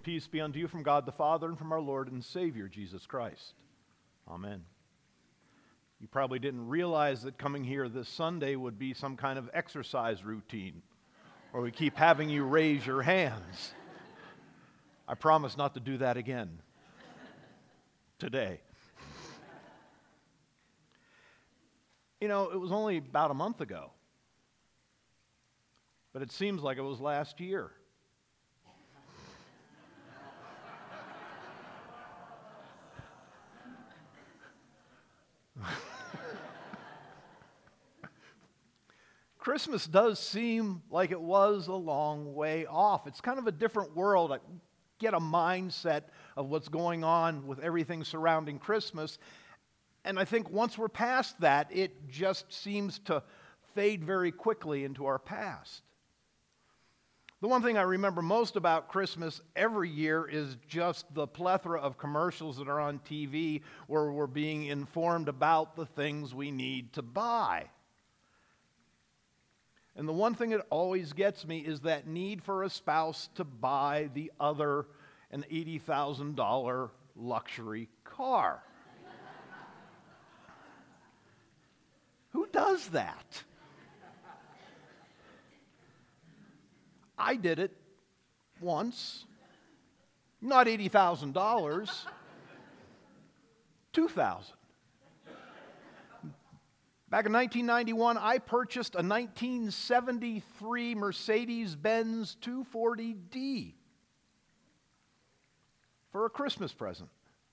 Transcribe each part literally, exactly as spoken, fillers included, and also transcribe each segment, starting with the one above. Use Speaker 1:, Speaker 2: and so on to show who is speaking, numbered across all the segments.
Speaker 1: peace be unto you from God the Father and from our Lord and Savior, Jesus Christ. Amen. You probably didn't realize that coming here this Sunday would be some kind of exercise routine, or we keep having you raise your hands. I promise not to do that again today. You know, it was only about a month ago, but it seems like it was last year. Christmas does seem like it was a long way off. It's kind of a different world. I get a mindset of what's going on with everything surrounding Christmas. And I think once we're past that, it just seems to fade very quickly into our past. The one thing I remember most about Christmas every year is just the plethora of commercials that are on T V where we're being informed about the things we need to buy. And the one thing that always gets me is that need for a spouse to buy the other an eighty thousand dollars luxury car. Who does that? I did it once. Not eighty thousand dollars, two thousand dollars. Back in nineteen ninety-one, I purchased a nineteen seventy-three Mercedes-Benz two forty D for a Christmas present.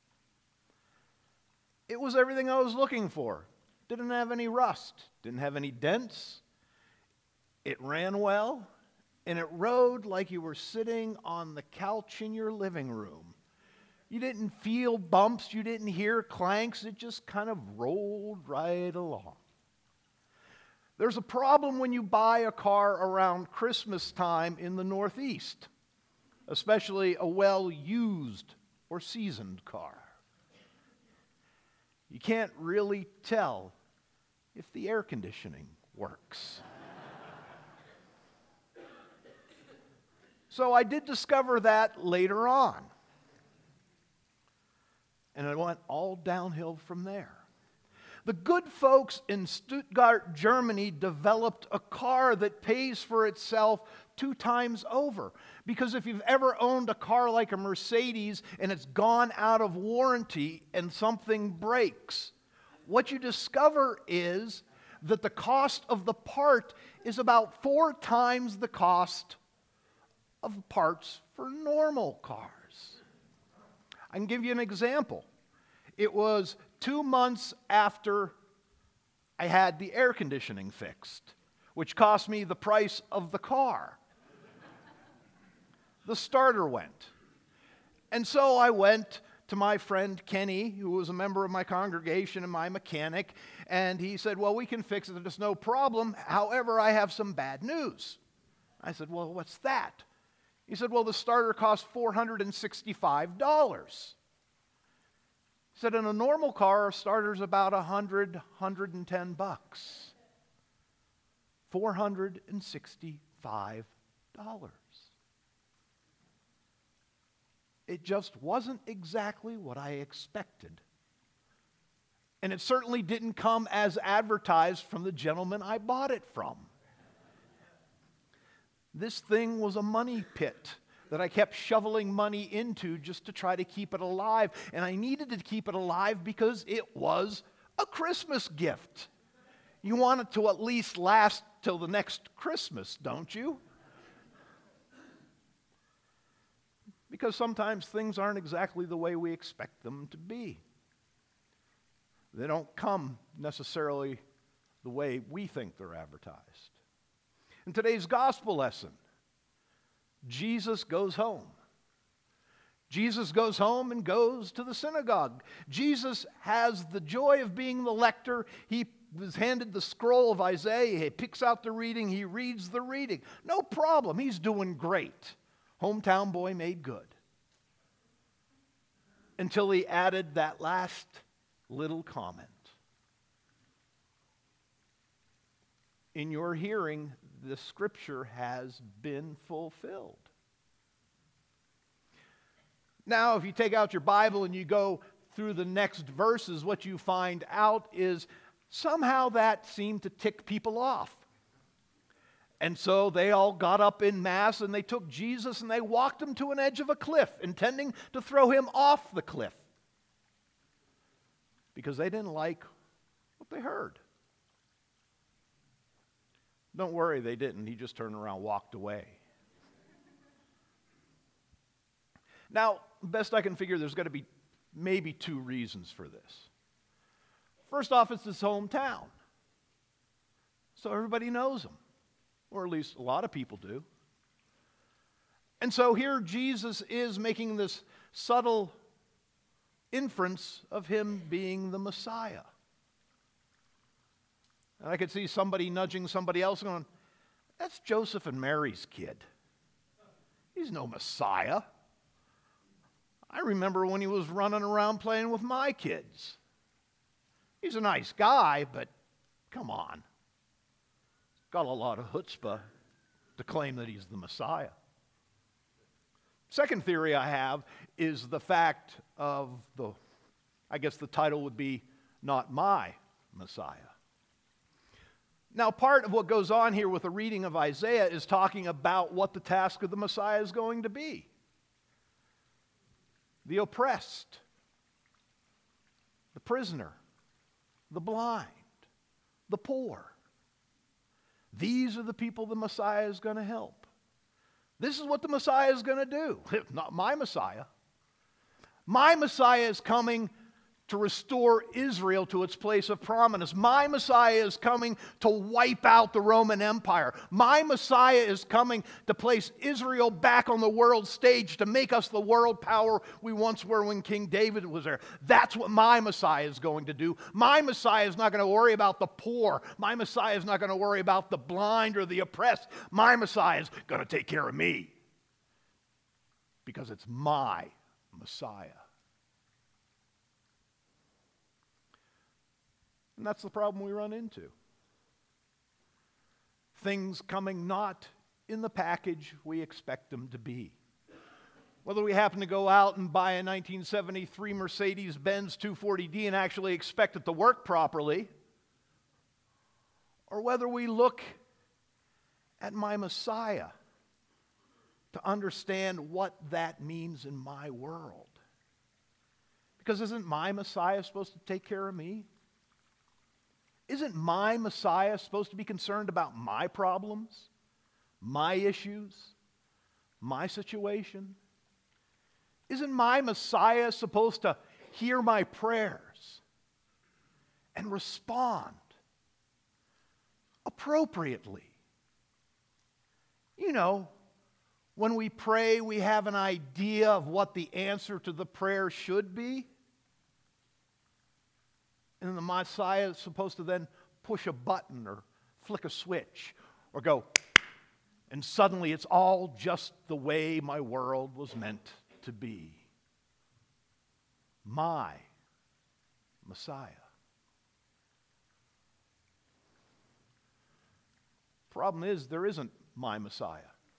Speaker 1: It was everything I was looking for. Didn't have any rust, didn't have any dents. It ran well, and it rode like you were sitting on the couch in your living room. You didn't feel bumps, you didn't hear clanks, it just kind of rolled right along. There's a problem when you buy a car around Christmas time in the Northeast, especially a well-used or seasoned car. You can't really tell if the air conditioning works. So I did discover that later on. And it went all downhill from there. The good folks in Stuttgart, Germany, developed a car that pays for itself two times over. Because if you've ever owned a car like a Mercedes and it's gone out of warranty and something breaks, what you discover is that the cost of the part is about four times the cost of parts for normal cars. I can give you an example. It was two months after I had the air conditioning fixed, which cost me the price of the car. The starter went. And so I went to my friend Kenny, who was a member of my congregation and my mechanic, and he said, well, we can fix it, there's no problem. However, I have some bad news. I said, well, what's that? He said, well, the starter costs four hundred sixty-five dollars. He said, in a normal car, a starter's about one hundred, one hundred ten bucks. four hundred sixty-five dollars. It just wasn't exactly what I expected. And it certainly didn't come as advertised from the gentleman I bought it from. This thing was a money pit that I kept shoveling money into just to try to keep it alive. And I needed to keep it alive because it was a Christmas gift. You want it to at least last till the next Christmas, don't you? Because sometimes things aren't exactly the way we expect them to be. They don't come necessarily the way we think they're advertised. In today's gospel lesson, Jesus goes home. Jesus goes home and goes to the synagogue. Jesus has the joy of being the lector. He was handed the scroll of Isaiah. He picks out the reading. He reads the reading. No problem. He's doing great. Hometown boy made good. Until he added that last little comment. In your hearing, the scripture has been fulfilled. Now, if you take out your Bible and you go through the next verses, what you find out is somehow that seemed to tick people off. And so they all got up in mass and they took Jesus and they walked him to an edge of a cliff, intending to throw him off the cliff. Because they didn't like what they heard. Don't worry, they didn't. He just turned around and walked away. Now, best I can figure, there's got to be maybe two reasons for this. First off, it's his hometown. So everybody knows him. Or at least a lot of people do. And so here Jesus is making this subtle inference of him being the Messiah. And I could see somebody nudging somebody else going, that's Joseph and Mary's kid. He's no Messiah. I remember when he was running around playing with my kids. He's a nice guy, but come on. Got a lot of chutzpah to claim that he's the Messiah. Second theory I have is the fact of the, I guess the title would be, Not My Messiah. Now, part of what goes on here with the reading of Isaiah is talking about what the task of the Messiah is going to be. The oppressed, the prisoner, the blind, the poor. These are the people the Messiah is going to help. This is what the Messiah is going to do. Not my Messiah. My Messiah is coming to restore Israel to its place of prominence. My Messiah is coming to wipe out the Roman Empire. My Messiah is coming to place Israel back on the world stage, to make us the world power we once were when King David was there. That's what my Messiah is going to do. My Messiah is not going to worry about the poor. My Messiah is not going to worry about the blind or the oppressed. My Messiah is going to take care of me, because it's my Messiah. And that's the problem we run into. Things coming not in the package we expect them to be. Whether we happen to go out and buy a nineteen seventy-three Mercedes-Benz two forty D and actually expect it to work properly, or whether we look at my Messiah to understand what that means in my world. Because isn't my Messiah supposed to take care of me? Isn't my Messiah supposed to be concerned about my problems, my issues, my situation? Isn't my Messiah supposed to hear my prayers and respond appropriately? You know, when we pray, we have an idea of what the answer to the prayer should be. And the Messiah is supposed to then push a button or flick a switch or go, and suddenly it's all just the way my world was meant to be. My Messiah. Problem is, there isn't my Messiah.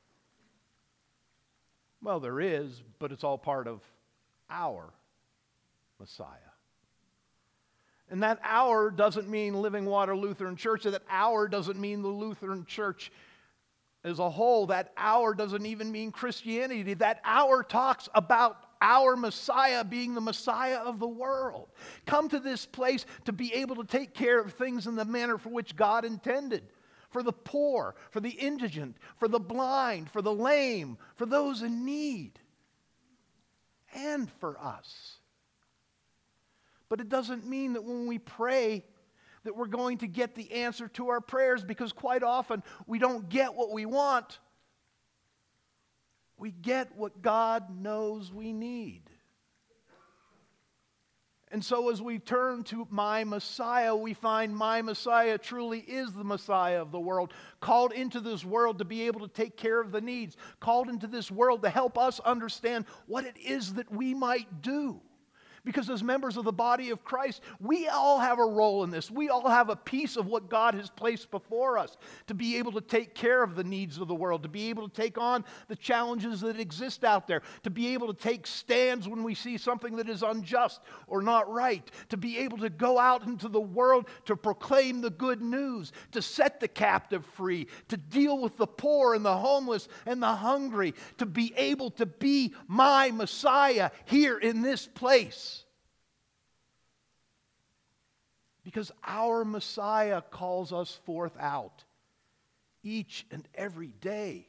Speaker 1: Well, there is, but it's all part of our Messiah. And that our doesn't mean Living Water Lutheran Church. That our doesn't mean the Lutheran Church as a whole. That our doesn't even mean Christianity. That our talks about our Messiah being the Messiah of the world. Come to this place to be able to take care of things in the manner for which God intended. For the poor, for the indigent, for the blind, for the lame, for those in need. And for us. But it doesn't mean that when we pray that we're going to get the answer to our prayers, because quite often we don't get what we want. We get what God knows we need. And so as we turn to my Messiah, we find my Messiah truly is the Messiah of the world, called into this world to be able to take care of the needs, called into this world to help us understand what it is that we might do. Because as members of the body of Christ, we all have a role in this. We all have a piece of what God has placed before us to be able to take care of the needs of the world, to be able to take on the challenges that exist out there, to be able to take stands when we see something that is unjust or not right, to be able to go out into the world to proclaim the good news, to set the captive free, to deal with the poor and the homeless and the hungry, to be able to be my Messiah here in this place. Because our Messiah calls us forth out each and every day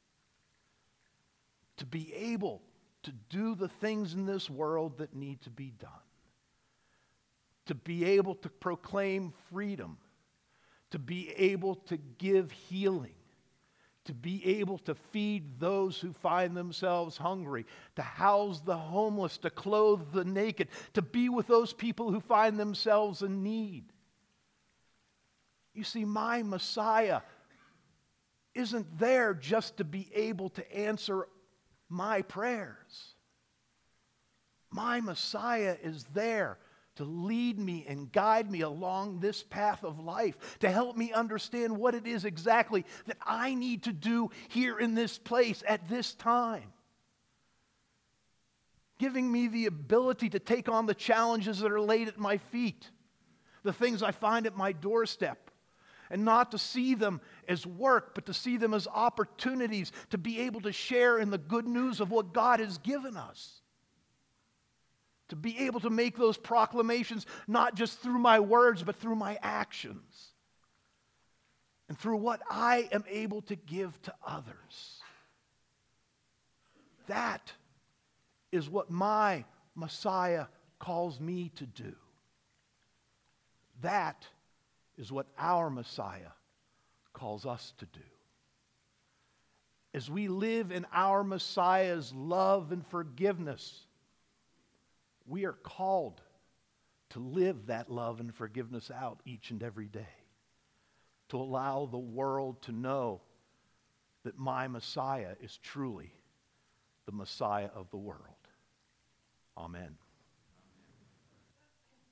Speaker 1: to be able to do the things in this world that need to be done. To be able to proclaim freedom. To be able to give healing. To be able to feed those who find themselves hungry, to house the homeless, to clothe the naked, to be with those people who find themselves in need. You see, my Messiah isn't there just to be able to answer my prayers. My Messiah is there to lead me and guide me along this path of life, to help me understand what it is exactly that I need to do here in this place at this time. Giving me the ability to take on the challenges that are laid at my feet, the things I find at my doorstep, and not to see them as work, but to see them as opportunities to be able to share in the good news of what God has given us. To be able to make those proclamations not just through my words, but through my actions. And through what I am able to give to others. That is what my Messiah calls me to do. That is what our Messiah calls us to do. As we live in our Messiah's love and forgiveness, we are called to live that love and forgiveness out each and every day. To allow the world to know that my Messiah is truly the Messiah of the world. Amen.